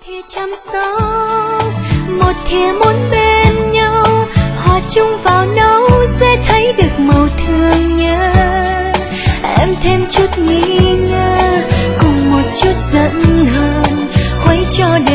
thìa chăm sóc, một thìa muốn bên nhau, hòa chung vào nấu sẽ thấy được màu thương nhớ. Em thêm chút nghi ngờ cùng một chút giận hờn, khuấy cho